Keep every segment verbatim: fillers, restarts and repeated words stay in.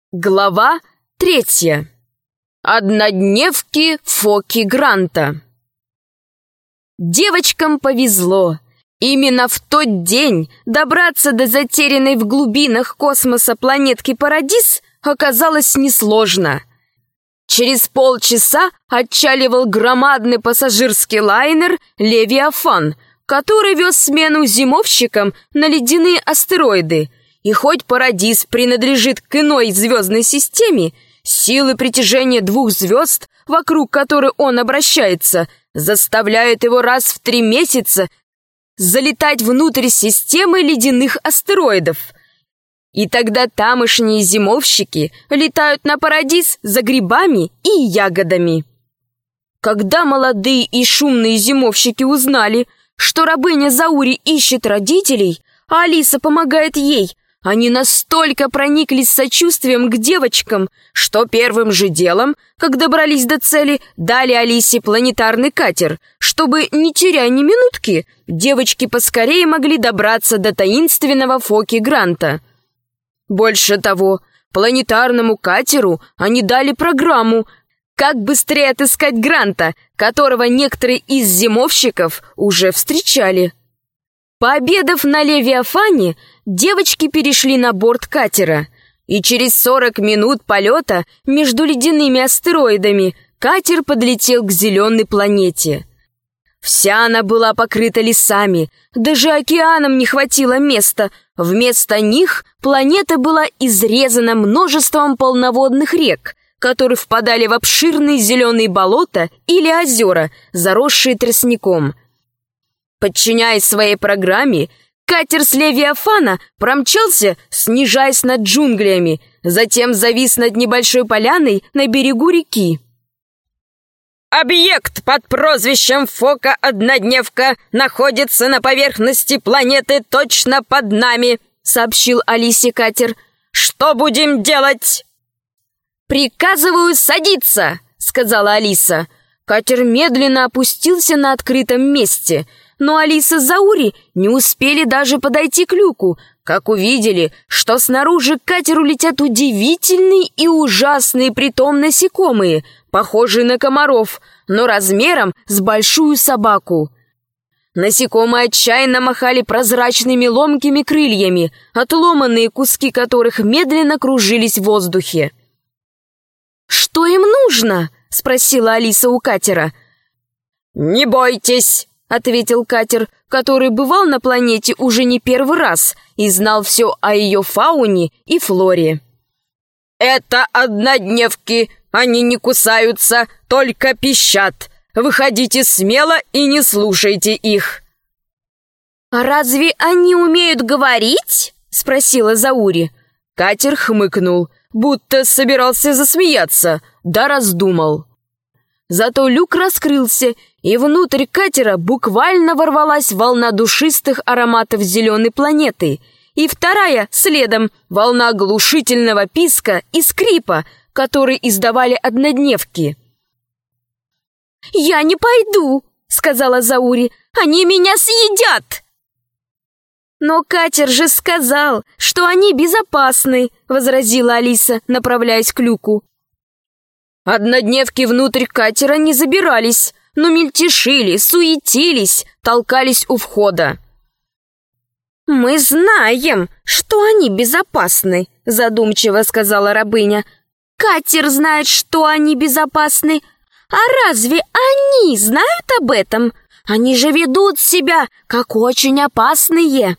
Глава третья. Однодневки Фоки Гранта. Девочкам повезло. Именно в тот день добраться до затерянной в глубинах космоса планетки Парадис оказалось несложно. Через полчаса отчаливал громадный пассажирский лайнер «Левиафан», который вез смену зимовщикам на ледяные астероиды. И хоть Парадис принадлежит к иной звездной системе, силы притяжения двух звезд, вокруг которой он обращается, заставляют его раз в три месяца залетать внутрь системы ледяных астероидов. И тогда тамошние зимовщики летают на Парадис за грибами и ягодами. Когда молодые и шумные зимовщики узнали, что рабыня Заури ищет родителей, а Алиса помогает ей, они настолько прониклись сочувствием к девочкам, что первым же делом, как добрались до цели, дали Алисе планетарный катер, чтобы, не теряя ни минутки, девочки поскорее могли добраться до таинственного Фоки Гранта. Больше того, планетарному катеру они дали программу, как быстрее отыскать Гранта, которого некоторые из зимовщиков уже встречали. Пообедав на Левиафане, девочки перешли на борт катера, и через сорок минут полета между ледяными астероидами катер подлетел к зеленой планете. Вся она была покрыта лесами, даже океаном не хватило места. Вместо них планета была изрезана множеством полноводных рек, которые впадали в обширные зеленые болота или озера, заросшие тростником. Подчиняясь своей программе, катер с Левиафана промчался, снижаясь над джунглями, затем завис над небольшой поляной на берегу реки. «Объект под прозвищем Фока-однодневка находится на поверхности планеты точно под нами», — сообщил Алисе катер. «Что будем делать?» «Приказываю садиться», — сказала Алиса. Катер медленно опустился на открытом месте, но Алиса с Заури не успели даже подойти к люку, как увидели, что снаружи к катеру летят удивительные и ужасные притом насекомые, похожие на комаров, но размером с большую собаку. Насекомые отчаянно махали прозрачными ломкими крыльями, отломанные куски которых медленно кружились в воздухе. «Что им нужно?» — спросила Алиса у катера. «Не бойтесь», — ответил катер, который бывал на планете уже не первый раз и знал все о ее фауне и флоре. «Это однодневки, они не кусаются, только пищат. Выходите смело и не слушайте их». «А разве они умеют говорить?» — спросила Заури. Катер хмыкнул, будто собирался засмеяться, да раздумал. Зато люк раскрылся, и внутрь катера буквально ворвалась волна душистых ароматов зеленой планеты, и вторая, следом, волна оглушительного писка и скрипа, которые издавали однодневки. «Я не пойду», — сказала Заури, — «они меня съедят». «Но катер же сказал, что они безопасны», — возразила Алиса, направляясь к люку. Однодневки внутрь катера не забирались, но мельтешили, суетились, толкались у входа. «Мы знаем, что они безопасны», — задумчиво сказала рабыня. «Катер знает, что они безопасны. А разве они знают об этом? Они же ведут себя, как очень опасные».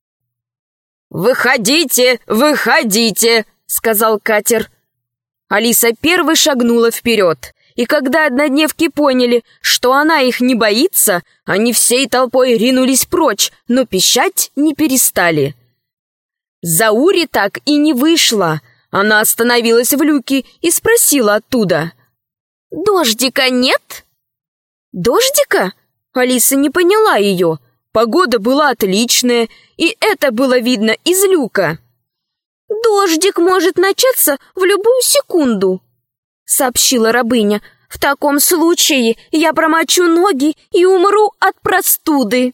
«Выходите, выходите», — сказал катер. Алиса первой шагнула вперед, и когда однодневки поняли, что она их не боится, они всей толпой ринулись прочь, но пищать не перестали. Заури так и не вышла. Она остановилась в люке и спросила оттуда: «Дождика нет?» «Дождика?» Алиса не поняла ее. Погода была отличная, и это было видно из люка. «Дождик может начаться в любую секунду», — сообщила рабыня. «В таком случае я промочу ноги и умру от простуды».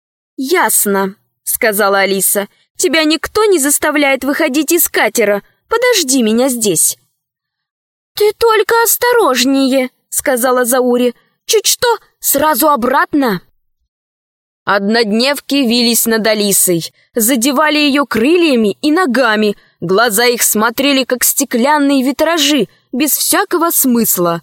«Ясно», — сказала Алиса. «Тебя никто не заставляет выходить из катера, подожди меня здесь». «Ты только осторожнее», — сказала Заури. «Чуть что, сразу обратно». Однодневки вились над Алисой, задевали ее крыльями и ногами, глаза их смотрели, как стеклянные витражи, без всякого смысла.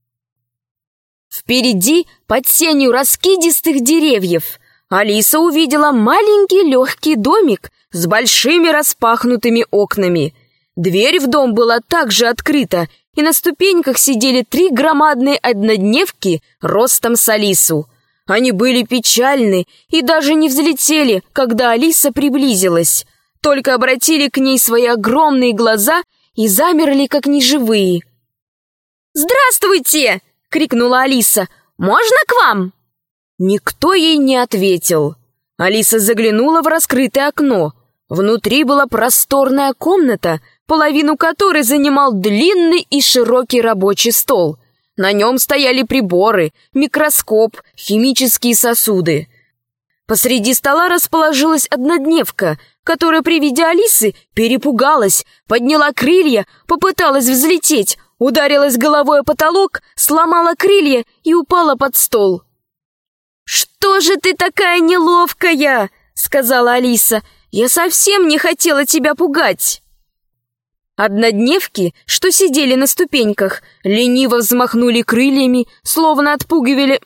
Впереди, под сенью раскидистых деревьев, Алиса увидела маленький легкий домик с большими распахнутыми окнами. Дверь в дом была также открыта, и на ступеньках сидели три громадные однодневки ростом с Алису. Они были печальны и даже не взлетели, когда Алиса приблизилась, только обратили к ней свои огромные глаза и замерли, как неживые. «Здравствуйте!» — крикнула Алиса. «Можно к вам?» Никто ей не ответил. Алиса заглянула в раскрытое окно. Внутри была просторная комната, половину которой занимал длинный и широкий рабочий стол. На нем стояли приборы, микроскоп, химические сосуды. Посреди стола расположилась однодневка, которая при виде Алисы перепугалась, подняла крылья, попыталась взлететь, ударилась головой о потолок, сломала крылья и упала под стол. «Что же ты такая неловкая?» — сказала Алиса. «Я совсем не хотела тебя пугать». Однодневки, что сидели на ступеньках, лениво взмахнули крыльями, словно отпугивали...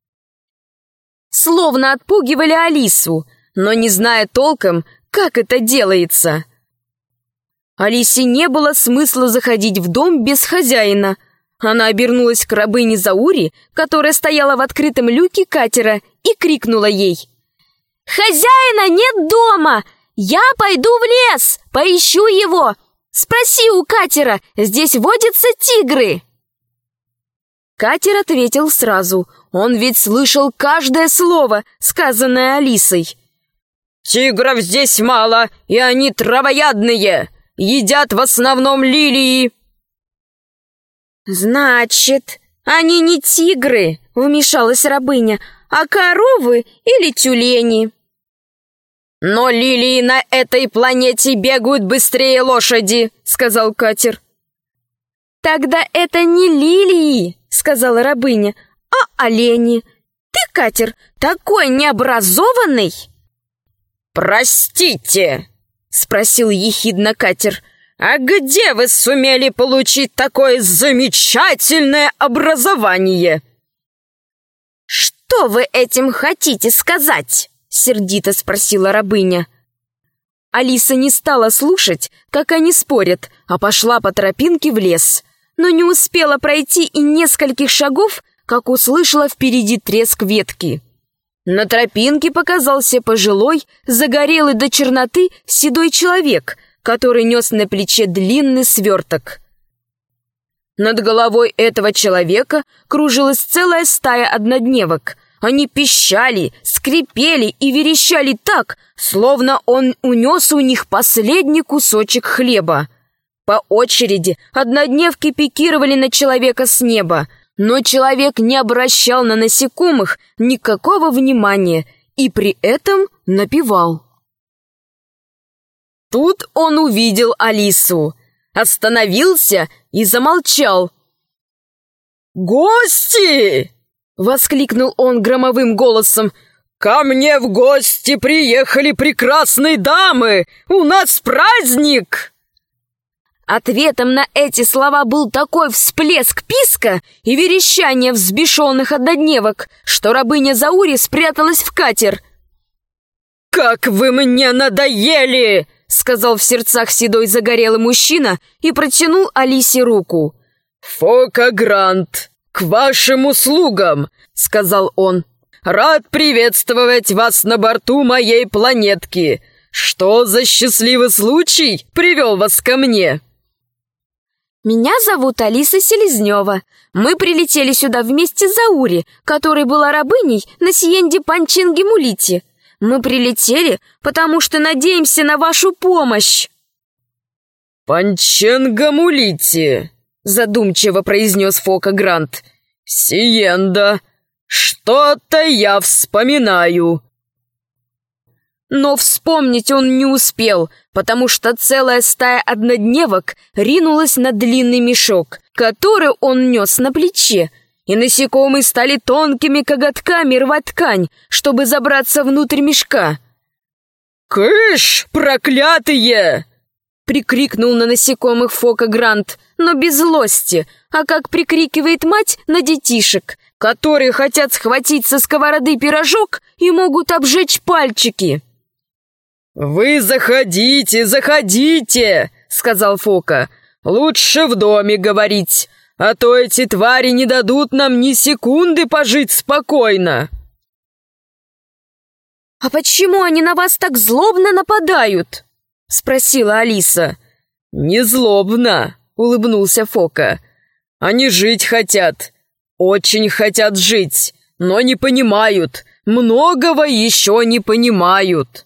Словно отпугивали Алису, но не зная толком, как это делается. Алисе не было смысла заходить в дом без хозяина. Она обернулась к рабыне Заури, которая стояла в открытом люке катера, и крикнула ей: «Хозяина нет дома! Я пойду в лес, поищу его! Спроси у катера, здесь водятся тигры!» Катер ответил сразу. Он ведь слышал каждое слово, сказанное Алисой. «Тигров здесь мало, и они травоядные, едят в основном лилии». «Значит, они не тигры», — вмешалась рабыня, «а коровы или тюлени». «Но лилии на этой планете бегают быстрее лошади», — сказал катер. «Тогда это не лилии», — сказала рабыня, «а олени. Ты, катер, такой необразованный». «Простите», — спросил ехидно катер, «а где вы сумели получить такое замечательное образование?» «Что вы этим хотите сказать?» — сердито спросила рабыня. Алиса не стала слушать, как они спорят, а пошла по тропинке в лес, но не успела пройти и нескольких шагов, как услышала впереди треск ветки. На тропинке показался пожилой, загорелый до черноты седой человек, который нес на плече длинный сверток. Над головой этого человека кружилась целая стая однодневок. Они пищали, скрипели и верещали так, словно он унес у них последний кусочек хлеба. По очереди однодневки пикировали на человека с неба, но человек не обращал на насекомых никакого внимания и при этом напевал. Тут он увидел Алису, остановился и замолчал. «Гости!» — воскликнул он громовым голосом. «Ко мне в гости приехали прекрасные дамы! У нас праздник!» Ответом на эти слова был такой всплеск писка и верещания взбешенных однодневок, что рабыня Заури спряталась в катер. «Как вы мне надоели!» — сказал в сердцах седой загорелый мужчина и протянул Алисе руку. «Фока Грант, к вашим услугам!» — сказал он. «Рад приветствовать вас на борту моей планетки. Что за счастливый случай привел вас ко мне?» «Меня зовут Алиса Селезнева. Мы прилетели сюда вместе с Заури, которой была рабыней на Сиенде Панчинге-Мулите. Мы прилетели, потому что надеемся на вашу помощь». «Панчинге-Мулите», — задумчиво произнес Фока Грант. «Сиенда. Что-то я вспоминаю». Но вспомнить он не успел, потому что целая стая однодневок ринулась на длинный мешок, который он нес на плече, и насекомые стали тонкими коготками рвать ткань, чтобы забраться внутрь мешка. «Кыш, проклятые!» — прикрикнул на насекомых Фока Грант, но без злости, а как прикрикивает мать на детишек, которые хотят схватить со сковороды пирожок и могут обжечь пальчики. «Вы заходите, заходите!» — сказал Фока. «Лучше в доме говорить, а то эти твари не дадут нам ни секунды пожить спокойно!» «А почему они на вас так злобно нападают?» — спросила Алиса. «Не злобно!» — улыбнулся Фока. «Они жить хотят, очень хотят жить, но не понимают, многого еще не понимают!»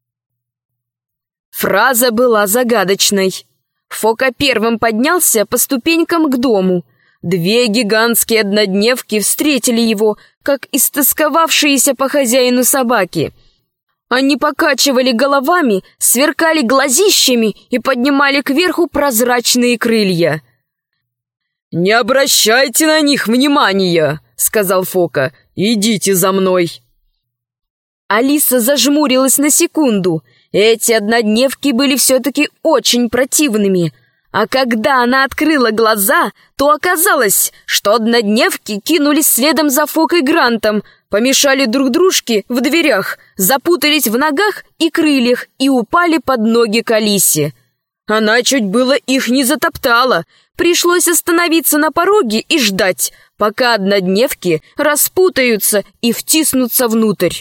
Фраза была загадочной. Фока первым поднялся по ступенькам к дому. Две гигантские однодневки встретили его, как истосковавшиеся по хозяину собаки. Они покачивали головами, сверкали глазищами и поднимали кверху прозрачные крылья. «Не обращайте на них внимания!» — сказал Фока. «Идите за мной!» Алиса зажмурилась на секунду. Эти однодневки были все-таки очень противными. А когда она открыла глаза, то оказалось, что однодневки кинулись следом за Фокой Грантом, помешали друг дружке в дверях, запутались в ногах и крыльях и упали под ноги к Алисе. Она чуть было их не затоптала. Пришлось остановиться на пороге и ждать, пока однодневки распутаются и втиснутся внутрь.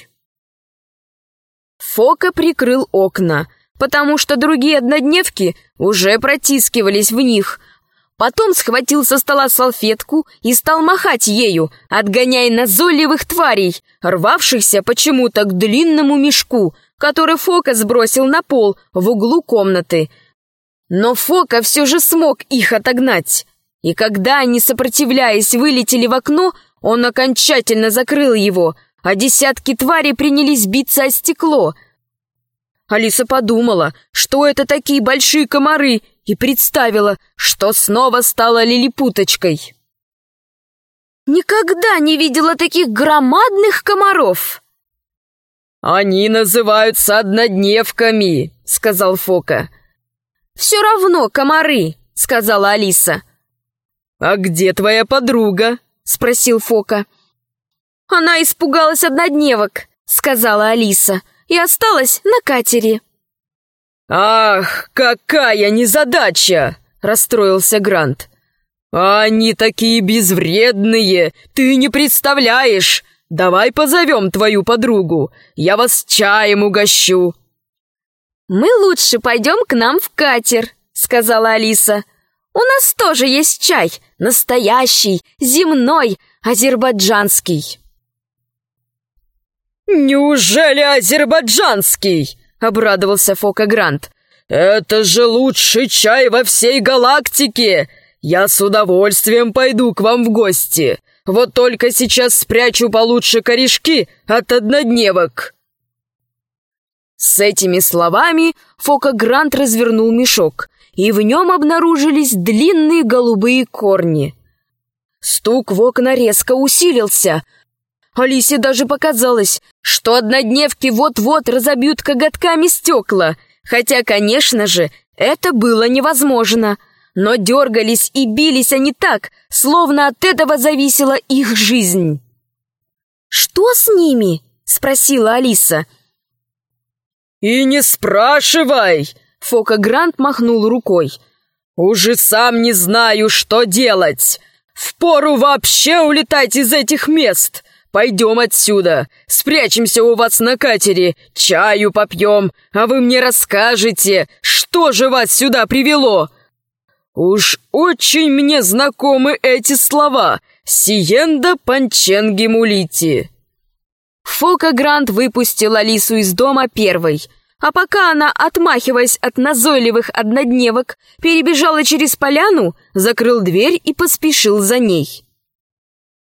Фока прикрыл окна, потому что другие однодневки уже протискивались в них. Потом схватил со стола салфетку и стал махать ею, отгоняя назойливых тварей, рвавшихся почему-то к длинному мешку, который Фока сбросил на пол в углу комнаты. Но Фока все же смог их отогнать. И когда они, сопротивляясь, вылетели в окно, он окончательно закрыл его, а десятки тварей принялись биться о стекло. Алиса подумала, что это такие большие комары, и представила, что снова стала лилипуточкой. Никогда не видела таких громадных комаров. «Они называются однодневками», — сказал Фока. «Все равно комары», — сказала Алиса. «А где твоя подруга?» — спросил Фока. «Она испугалась однодневок», — сказала Алиса, «и осталась на катере». «Ах, какая незадача!» — расстроился Грант. «Они такие безвредные, ты не представляешь! Давай позовем твою подругу, я вас чаем угощу!» «Мы лучше пойдем к нам в катер», — сказала Алиса. «У нас тоже есть чай, настоящий, земной, азербайджанский». «Неужели азербайджанский?» — обрадовался Фока Грант. «Это же лучший чай во всей галактике! Я с удовольствием пойду к вам в гости. Вот только сейчас спрячу получше корешки от однодневок». С этими словами Фока Грант развернул мешок, и в нем обнаружились длинные голубые корни. Стук в окна резко усилился. Алисе даже показалось, что однодневки вот-вот разобьют коготками стекла, хотя, конечно же, это было невозможно. Но дергались и бились они так, словно от этого зависела их жизнь. «Что с ними?» — спросила Алиса. «И не спрашивай!» — Фока Грант махнул рукой. «Уже сам не знаю, что делать. Впору вообще улетать из этих мест. Пойдем отсюда, спрячемся у вас на катере, чаю попьем, а вы мне расскажете, что же вас сюда привело. Уж очень мне знакомы эти слова «Сиенда панченги мулити». Фока Грант выпустил Алису из дома первой, а пока она, отмахиваясь от назойливых однодневок, перебежала через поляну, закрыл дверь и поспешил за ней.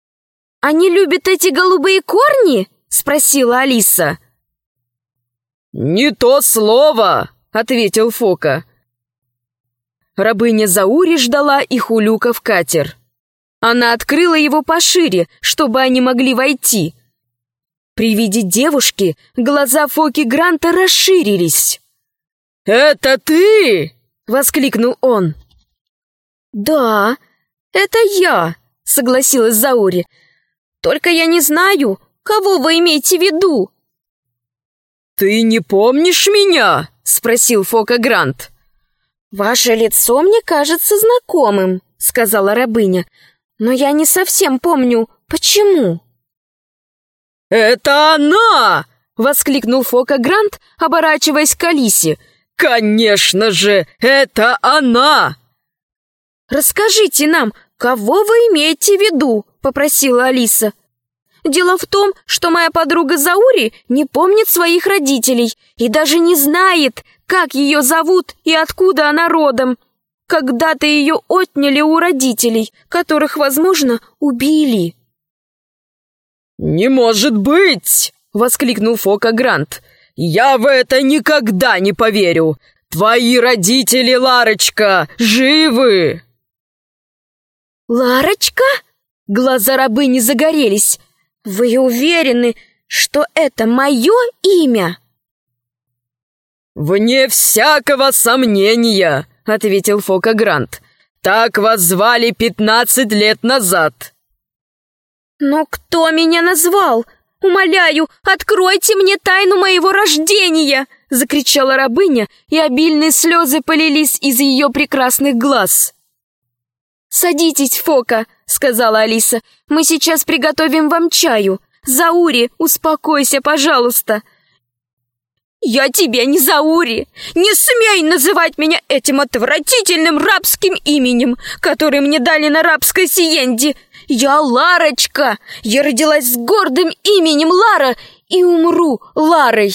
«Они любят эти голубые корни?» — спросила Алиса. «Не то слово!» — ответил Фока. Рабыня Заури ждала их у люка в катер. Она открыла его пошире, чтобы они могли войти. При виде девушки глаза Фоки Гранта расширились. «Это ты?» — воскликнул он. «Да, это я», — согласилась Заури. «Только я не знаю, кого вы имеете в виду». «Ты не помнишь меня?» — спросил Фока Грант. «Ваше лицо мне кажется знакомым», — сказала рабыня. «Но я не совсем помню, почему». «Это она!» — воскликнул Фока Грант, оборачиваясь к Алисе. «Конечно же, это она!» «Расскажите нам, кого вы имеете в виду?» — попросила Алиса. «Дело в том, что моя подруга Заури не помнит своих родителей и даже не знает, как ее зовут и откуда она родом. Когда-то ее отняли у родителей, которых, возможно, убили». «Не может быть!» — воскликнул Фока Грант. «Я в это никогда не поверю! Твои родители, Ларочка, живы!» «Ларочка?» Глаза рабыни загорелись. «Вы уверены, что это мое имя?» «Вне всякого сомнения!» — ответил Фока Грант. «Так вас звали пятнадцать лет назад!» «Но кто меня назвал? Умоляю, откройте мне тайну моего рождения!» — закричала рабыня, и обильные слезы полились из ее прекрасных глаз. «Садитесь, Фока», — сказала Алиса. «Мы сейчас приготовим вам чаю. Заури, успокойся, пожалуйста». «Я тебе не Заури! Не смей называть меня этим отвратительным рабским именем, которое мне дали на рабской сиенде! Я Ларочка! Я родилась с гордым именем Лара и умру Ларой!»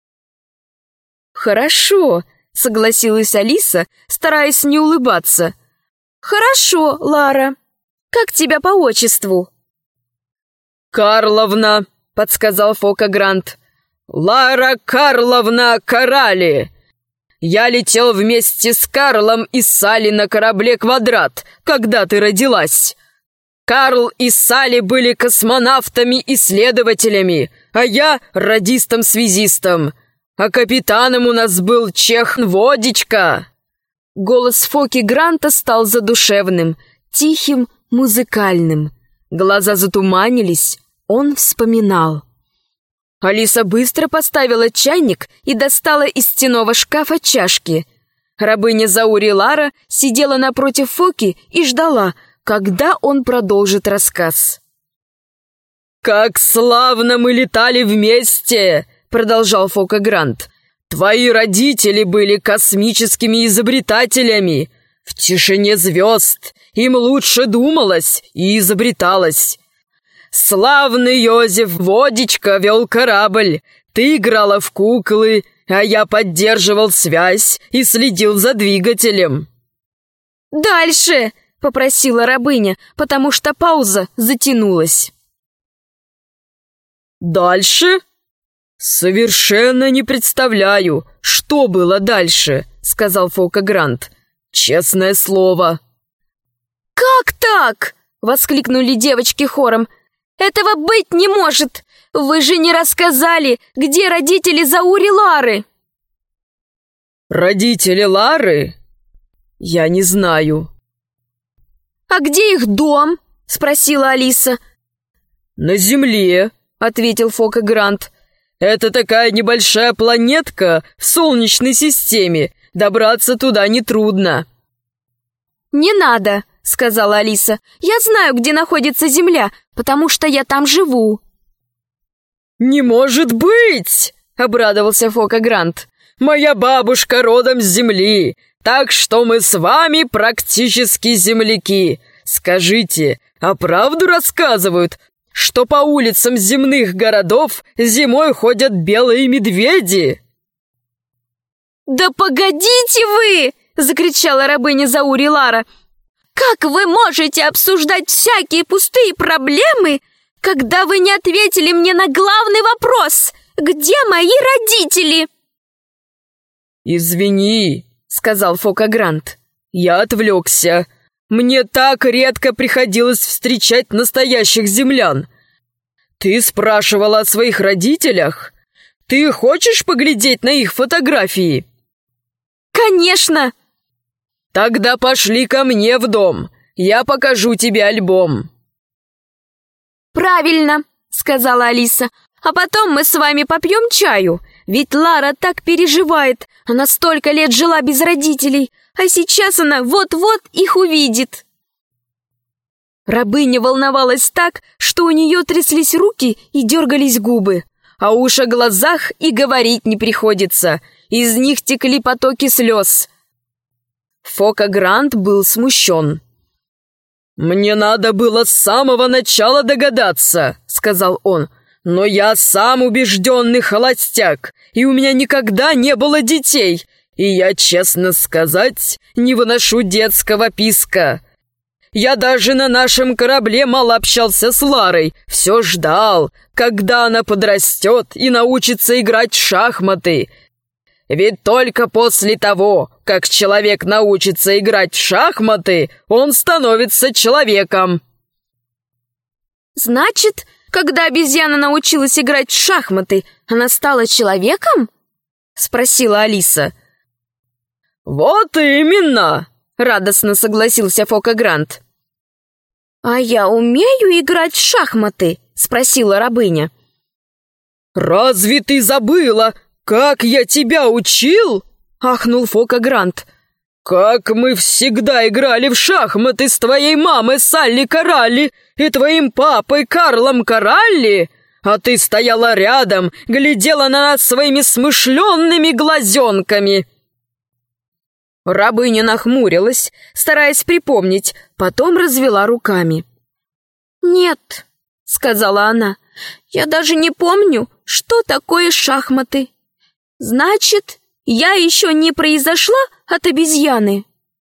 «Хорошо», — согласилась Алиса, стараясь не улыбаться. «Хорошо, Лара. Как тебя по отчеству?» «Карловна», — подсказал Фока Грант. «Лара Карловна Карали. Я летел вместе с Карлом и Салли на корабле «Квадрат», когда ты родилась. Карл и Салли были космонавтами-исследователями, а я радистом-связистом. А капитаном у нас был чех Водичка». Голос Фоки Гранта стал задушевным, тихим, музыкальным. Глаза затуманились, он вспоминал. Алиса быстро поставила чайник и достала из стенного шкафа чашки. Рабыня Заури Лара сидела напротив Фоки и ждала, когда он продолжит рассказ. «Как славно мы летали вместе!» — продолжал Фока Грант. «Твои родители были космическими изобретателями. В тишине звезд им лучше думалось и изобреталось. Славный Йозеф Водичка вел корабль, ты играла в куклы, а я поддерживал связь и следил за двигателем». «Дальше!» — попросила рабыня, потому что пауза затянулась. «Дальше? Совершенно не представляю, что было дальше», — сказал Фока Грант. «Честное слово». «Как так?» — воскликнули девочки хором. «Этого быть не может! Вы же не рассказали, где родители Заури Лары!» «Родители Лары? Я не знаю». «А где их дом?» — спросила Алиса. «На Земле», — ответил Фока Грант. «Это такая небольшая планетка в Солнечной системе. Добраться туда нетрудно». «Не надо», — сказала Алиса. «Я знаю, где находится Земля, потому что я там живу». «Не может быть!» — обрадовался Фока Грант. «Моя бабушка родом с Земли, так что мы с вами практически земляки. Скажите, а правду рассказывают, что по улицам земных городов зимой ходят белые медведи?» «Да погодите вы!» — закричала рабыня Заури Лара. «Как вы можете обсуждать всякие пустые проблемы, когда вы не ответили мне на главный вопрос? Где мои родители?» «Извини», — сказал Фока Грант. «Я отвлекся. Мне так редко приходилось встречать настоящих землян. Ты спрашивала о своих родителях? Ты хочешь поглядеть на их фотографии?» «Конечно!» «Тогда пошли ко мне в дом. Я покажу тебе альбом». «Правильно», — сказала Алиса. «А потом мы с вами попьем чаю. Ведь Лара так переживает. Она столько лет жила без родителей, а сейчас она вот-вот их увидит». Рабыня волновалась так, что у нее тряслись руки и дергались губы. А уж о глазах и говорить не приходится. Из них текли потоки слез. Фока Грант был смущен. «Мне надо было с самого начала догадаться», — сказал он. «Но я сам убежденный холостяк, и у меня никогда не было детей, и я, честно сказать, не выношу детского писка. Я даже на нашем корабле мало общался с Ларой, все ждал, когда она подрастет и научится играть в шахматы. Ведь только после того, как человек научится играть в шахматы, он становится человеком». «Значит, когда обезьяна научилась играть в шахматы, она стала человеком?» — спросила Алиса. «Вот именно!» — радостно согласился Фока Грант. «А я умею играть в шахматы?» — спросила рабыня. «Разве ты забыла, как я тебя учил?» — ахнул Фока Грант. «Как мы всегда играли в шахматы с твоей мамой Салли Коралли и твоим папой Карлом Коралли, а ты стояла рядом, глядела на нас своими смышленными глазенками». Рабыня нахмурилась, стараясь припомнить, потом развела руками. «Нет», — сказала она, — «я даже не помню, что такое шахматы. Значит, я еще не произошла от обезьяны?»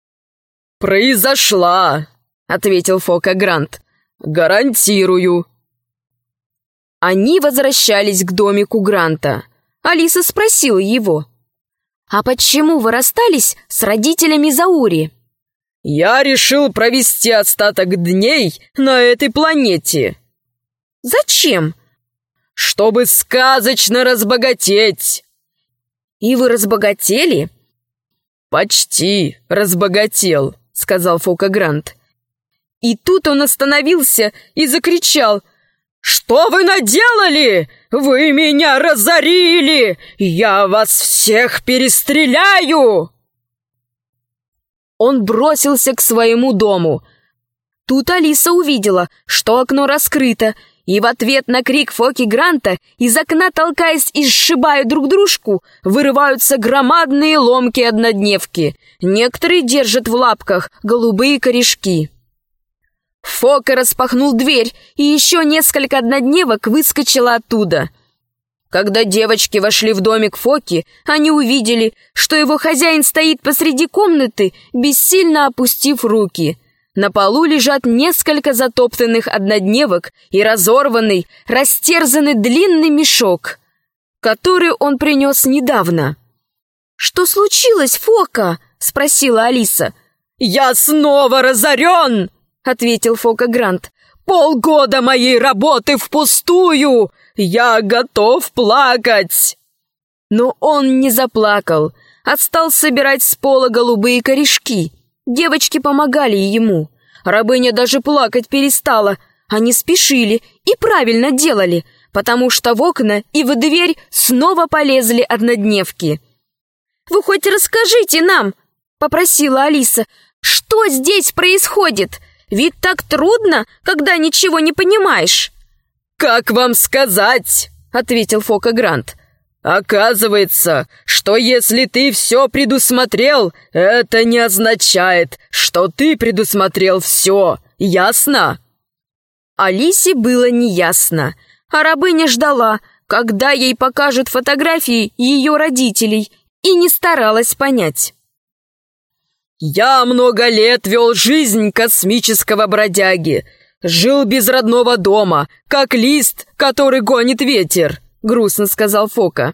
«Произошла», — ответил Фока Грант. «Гарантирую». Они возвращались к домику Гранта. Алиса спросила его: «А почему вы расстались с родителями Заури?» «Я решил провести остаток дней на этой планете». «Зачем?» «Чтобы сказочно разбогатеть». «И вы разбогатели?» «Почти разбогател», — сказал Фока Грант. И тут он остановился и закричал: «Что вы наделали? Вы меня разорили! Я вас всех перестреляю!» Он бросился к своему дому. Тут Алиса увидела, что окно раскрыто, и в ответ на крик Фоки Гранта из окна, толкаясь и сшибая друг дружку, вырываются громадные ломкие однодневки. Некоторые держат в лапках голубые корешки. Фока распахнул дверь, и еще несколько однодневок выскочило оттуда. Когда девочки вошли в домик Фоки, они увидели, что его хозяин стоит посреди комнаты, бессильно опустив руки. На полу лежат несколько затоптанных однодневок и разорванный, растерзанный длинный мешок, который он принес недавно. «Что случилось, Фока?» — спросила Алиса. «Я снова разорен!» — ответил Фока Грант. «Полгода моей работы впустую! Я готов плакать!» Но он не заплакал, а стал собирать с пола голубые корешки. Девочки помогали ему. Рабыня даже плакать перестала. Они спешили и правильно делали, потому что в окна и в дверь снова полезли однодневки. «Вы хоть расскажите нам, — попросила Алиса, — что здесь происходит? Ведь так трудно, когда ничего не понимаешь». «Как вам сказать?» — ответил Фока Грант. «Оказывается, что если ты все предусмотрел, это не означает, что ты предусмотрел все. Ясно?» Алисе было неясно, а рабыня ждала, когда ей покажут фотографии ее родителей, и не старалась понять. «Я много лет вел жизнь космического бродяги. Жил без родного дома, как лист, который гонит ветер», — грустно сказал Фока.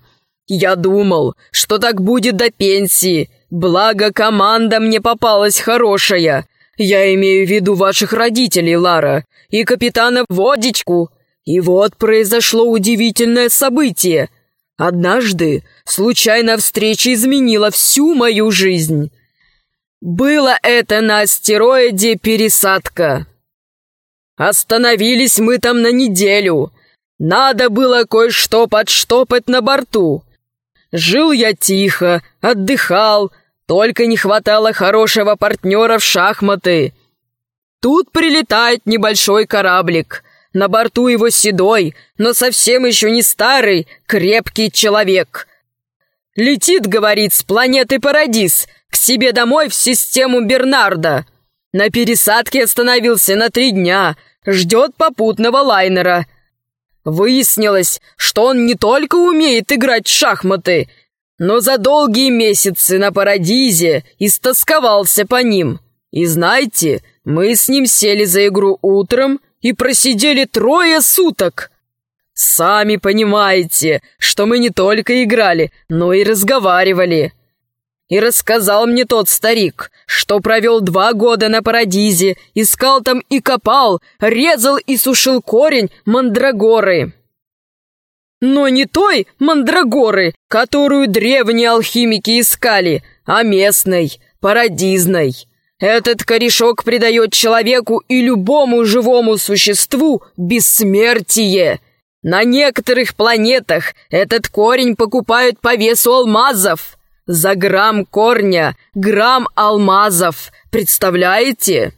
Я думал, что так будет до пенсии, благо команда мне попалась хорошая. Я имею в виду ваших родителей, Лара, и капитана Водичку. И вот произошло удивительное событие. Однажды случайная встреча изменила всю мою жизнь. Было это на астероиде «Пересадка». Остановились мы там на неделю. Надо было кое-что подштопать на борту. Жил я тихо, отдыхал, только не хватало хорошего партнера в шахматы. Тут прилетает небольшой кораблик. На борту его седой, но совсем еще не старый, крепкий человек. Летит, говорит, с планеты Парадис к себе домой в систему Бернарда. На пересадке остановился на три дня, ждет попутного лайнера. Выяснилось, что он не только умеет играть в шахматы, но за долгие месяцы на Парадизе истосковался по ним. И знаете, мы с ним сели за игру утром и просидели трое суток. Сами понимаете, что мы не только играли, но и разговаривали. И рассказал мне тот старик, что провел два года на Парадизе, искал там и копал, резал и сушил корень мандрагоры. Но не той мандрагоры, которую древние алхимики искали, а местной, парадизной. Этот корешок придает человеку и любому живому существу бессмертие. На некоторых планетах этот корень покупают по весу алмазов. За грамм корня грамм алмазов. Представляете?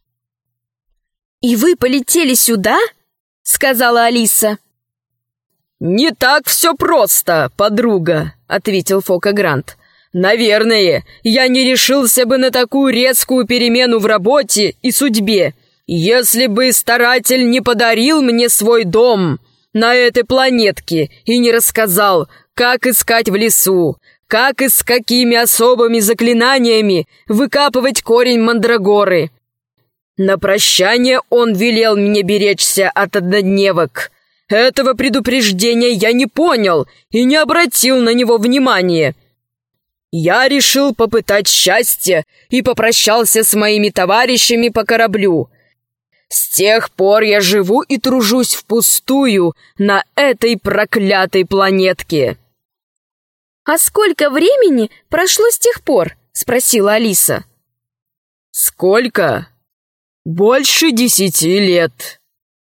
«И вы полетели сюда?» — сказала Алиса. «Не так все просто, подруга», — ответил Фока Грант. «Наверное, я не решился бы на такую резкую перемену в работе и судьбе, если бы старатель не подарил мне свой дом на этой планетке и не рассказал, как искать в лесу, как и с какими особыми заклинаниями выкапывать корень мандрагоры. На прощание он велел мне беречься от однодневок. Этого предупреждения я не понял и не обратил на него внимания. Я решил попытать счастье и попрощался с моими товарищами по кораблю. С тех пор я живу и тружусь впустую на этой проклятой планетке». «А сколько времени прошло с тех пор?» — спросила Алиса. «Сколько? Больше десяти лет».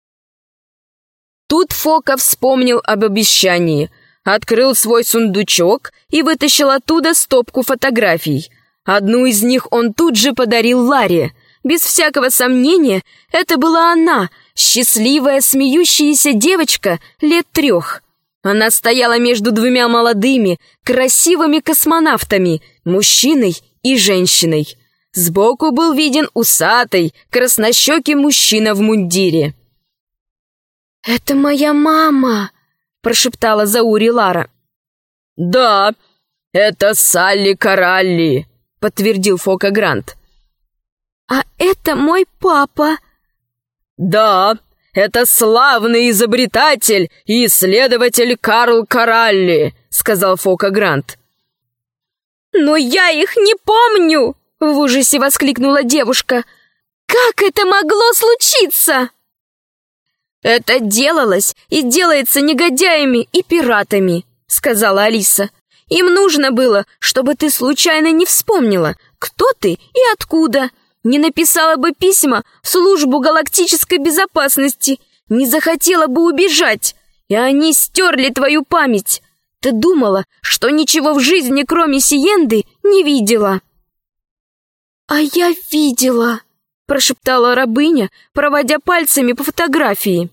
Тут Фока вспомнил об обещании, открыл свой сундучок и вытащил оттуда стопку фотографий. Одну из них он тут же подарил Ларе. Без всякого сомнения, это была она, счастливая, смеющаяся девочка лет трех. Она стояла между двумя молодыми, красивыми космонавтами, мужчиной и женщиной. Сбоку был виден усатый, краснощекий мужчина в мундире. «Это моя мама!» — прошептала Заури Лара. «Да, это Салли Коралли», — подтвердил Фока Грант. «А это мой папа». «Да, это славный изобретатель и исследователь Карл Коралли», — сказал Фока Грант. «Но я их не помню!» — в ужасе воскликнула девушка. «Как это могло случиться?» «Это делалось и делается негодяями и пиратами», — сказала Алиса. «Им нужно было, чтобы ты случайно не вспомнила, кто ты и откуда, не написала бы письма в службу галактической безопасности, не захотела бы убежать, и они стерли твою память. Ты думала, что ничего в жизни, кроме Сиенды, не видела». «А я видела», — прошептала рабыня, проводя пальцами по фотографии.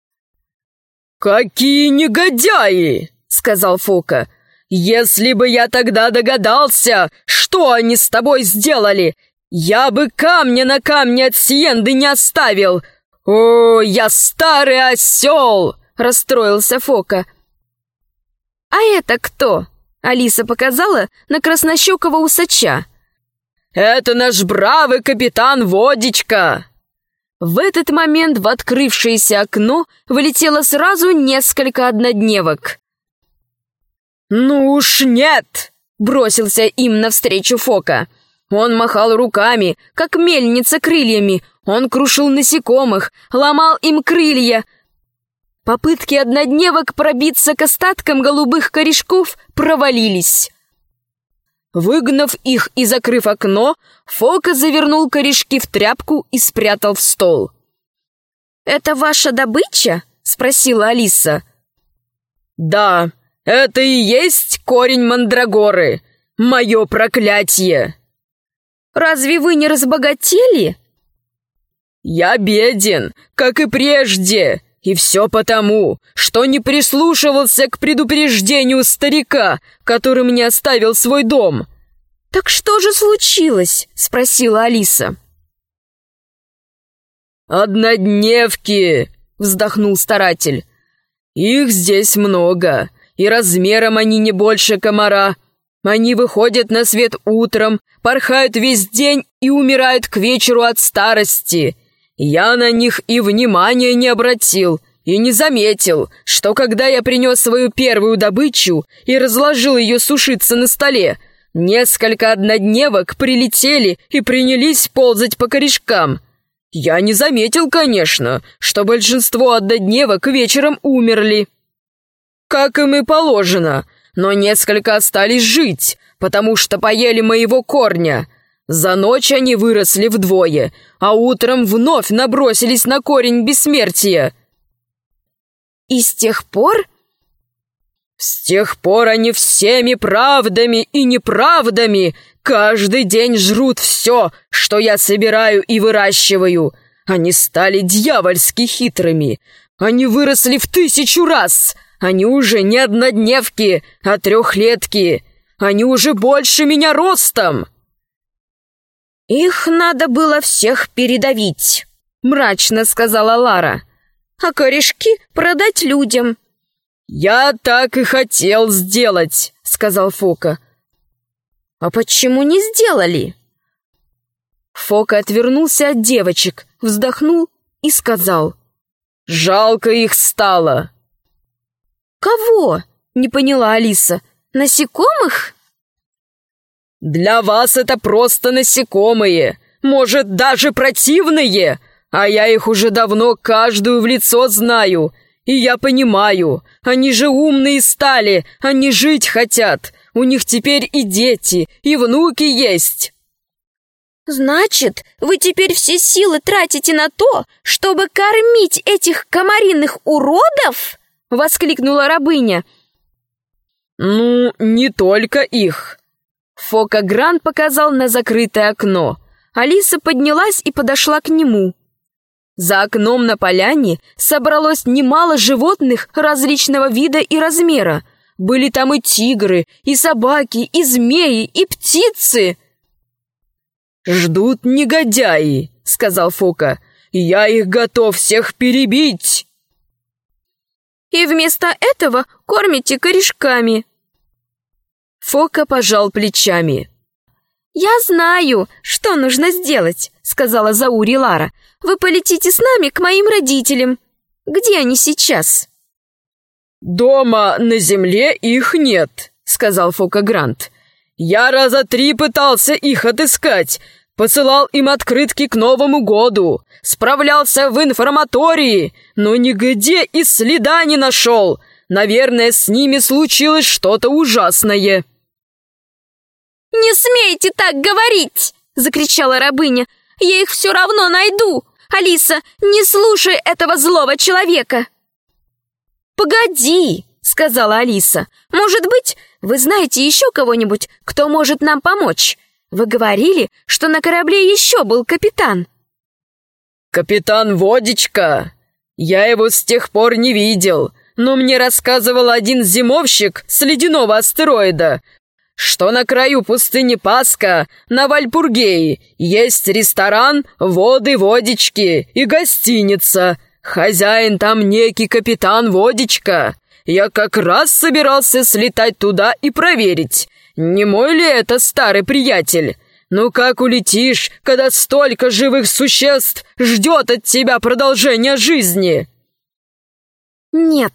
«Какие негодяи!» — сказал Фока. «Если бы я тогда догадался, что они с тобой сделали, я бы камня на камне от Сиенды не оставил. О, я старый осел!» — расстроился Фока. «А это кто?» — Алиса показала на краснощекого усача. «Это наш бравый капитан Водичка!» В этот момент в открывшееся окно вылетело сразу несколько однодневок. «Ну уж нет!» — бросился им навстречу Фока. Он махал руками, как мельница крыльями. Он крушил насекомых, ломал им крылья. Попытки однодневок пробиться к остаткам голубых корешков провалились. Выгнав их и закрыв окно, Фока завернул корешки в тряпку и спрятал в стол. «Это ваша добыча?» — спросила Алиса. «Да, это и есть корень мандрагоры, мое проклятие!» «Разве вы не разбогатели?» «Я беден, как и прежде, и все потому, что не прислушивался к предупреждению старика, который мне оставил свой дом». «Так что же случилось?» — спросила Алиса. «Однодневки!» — вздохнул старатель. «Их здесь много, и размером они не больше комара. Они выходят на свет утром, порхают весь день и умирают к вечеру от старости. Я на них и внимания не обратил, и не заметил, что когда я принес свою первую добычу и разложил ее сушиться на столе, несколько однодневок прилетели и принялись ползать по корешкам. Я не заметил, конечно, что большинство однодневок вечером умерли. Как им и положено, но несколько остались жить, потому что поели моего корня. За ночь они выросли вдвое, а утром вновь набросились на корень бессмертия». «И с тех пор?» «С тех пор они всеми правдами и неправдами каждый день жрут все, что я собираю и выращиваю. Они стали дьявольски хитрыми. Они выросли в тысячу раз. Они уже не однодневки, а трехлетки. Они уже больше меня ростом». «Их надо было всех передавить», — мрачно сказала Лара. «А корешки продать людям». «Я так и хотел сделать», — сказал Фока. «А почему не сделали?» Фока отвернулся от девочек, вздохнул и сказал: «Жалко их стало». «Кого?» — не поняла Алиса. «Насекомых?» «Для вас это просто насекомые, может, даже противные, а я их уже давно каждую в лицо знаю, и я понимаю, они же умные стали, они жить хотят, у них теперь и дети, и внуки есть». «Значит, вы теперь все силы тратите на то, чтобы кормить этих комариных уродов?» — воскликнула рабыня. «Ну, не только их». Фока Гран показал на закрытое окно. Алиса поднялась и подошла к нему. За окном на поляне собралось немало животных различного вида и размера. Были там и тигры, и собаки, и змеи, и птицы. «Ждут негодяи», — сказал Фока. «Я их готов всех перебить». «И вместо этого кормите корешками». Фока пожал плечами. «Я знаю, что нужно сделать», — сказала Заури Лара. «Вы полетите с нами к моим родителям. Где они сейчас?» «Дома на земле их нет», — сказал Фока Грант. «Я раза три пытался их отыскать, посылал им открытки к Новому году, справлялся в информатории, но нигде и следа не нашел. Наверное, с ними случилось что-то ужасное». «Не смейте так говорить!» — закричала рабыня. «Я их все равно найду! Алиса, не слушай этого злого человека!» «Погоди!» — сказала Алиса. «Может быть, вы знаете еще кого-нибудь, кто может нам помочь? Вы говорили, что на корабле еще был капитан». «Капитан Водичка! Я его с тех пор не видел, но мне рассказывал один зимовщик с ледяного астероида, что на краю пустыни Пасха на Вальпургее есть ресторан «Воды Водички» и гостиница. Хозяин там некий капитан Водичка. Я как раз собирался слетать туда и проверить, не мой ли это старый приятель. Ну как улетишь, когда столько живых существ ждет от тебя продолжения жизни?» «Нет», —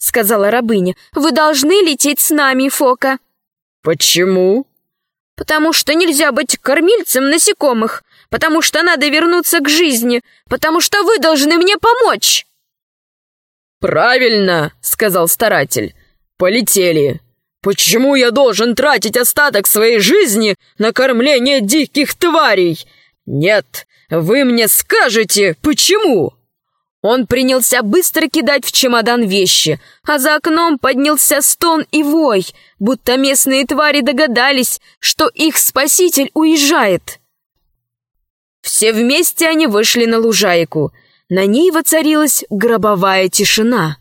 сказала рабыня. «Вы должны лететь с нами, Фока». «Почему?» «Потому что нельзя быть кормильцем насекомых, потому что надо вернуться к жизни, потому что вы должны мне помочь». «Правильно», — сказал старатель. «Полетели. Почему я должен тратить остаток своей жизни на кормление диких тварей? Нет, вы мне скажете, почему?» Он принялся быстро кидать в чемодан вещи, а за окном поднялся стон и вой, будто местные твари догадались, что их спаситель уезжает. Все вместе они вышли на лужайку. На ней воцарилась гробовая тишина.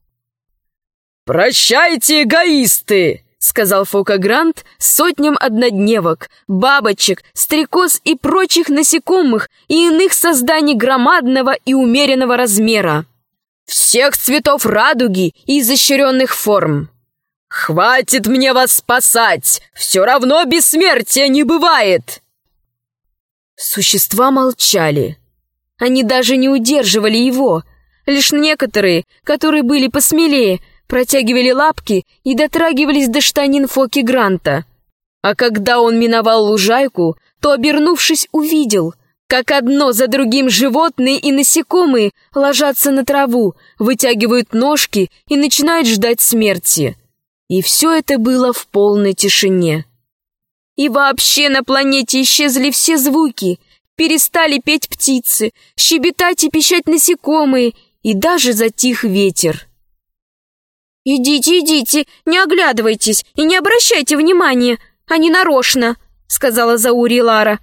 «Прощайте, эгоисты!» — сказал Фока Грант сотням однодневок, бабочек, стрекоз и прочих насекомых и иных созданий громадного и умеренного размера, всех цветов радуги и изощренных форм. «Хватит мне вас спасать! Все равно бессмертия не бывает!» Существа молчали. Они даже не удерживали его. Лишь некоторые, которые были посмелее, протягивали лапки и дотрагивались до штанин Фоки Гранта. А когда он миновал лужайку, то, обернувшись, увидел, как одно за другим животные и насекомые ложатся на траву, вытягивают ножки и начинают ждать смерти. И все это было в полной тишине. И вообще на планете исчезли все звуки, перестали петь птицы, щебетать и пищать насекомые, и даже затих ветер. «Идите, идите, не оглядывайтесь и не обращайте внимания, они нарочно», — сказала Заури Лара.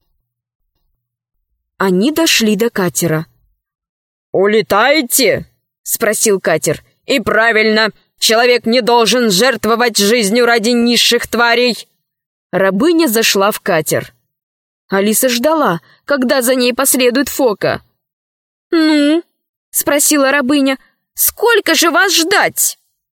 Они дошли до катера. «Улетаете?» — спросил катер. «И правильно, человек не должен жертвовать жизнью ради низших тварей». Рабыня зашла в катер. Алиса ждала, когда за ней последует Фока. «Ну?» — спросила рабыня. «Сколько же вас ждать?»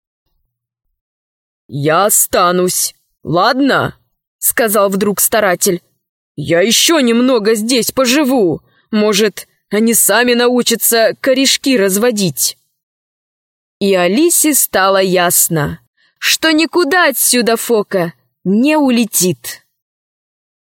«Я останусь, ладно?» — сказал вдруг старатель. «Я еще немного здесь поживу. Может, они сами научатся корешки разводить». И Алисе стало ясно, что никуда отсюда Фока не улетит.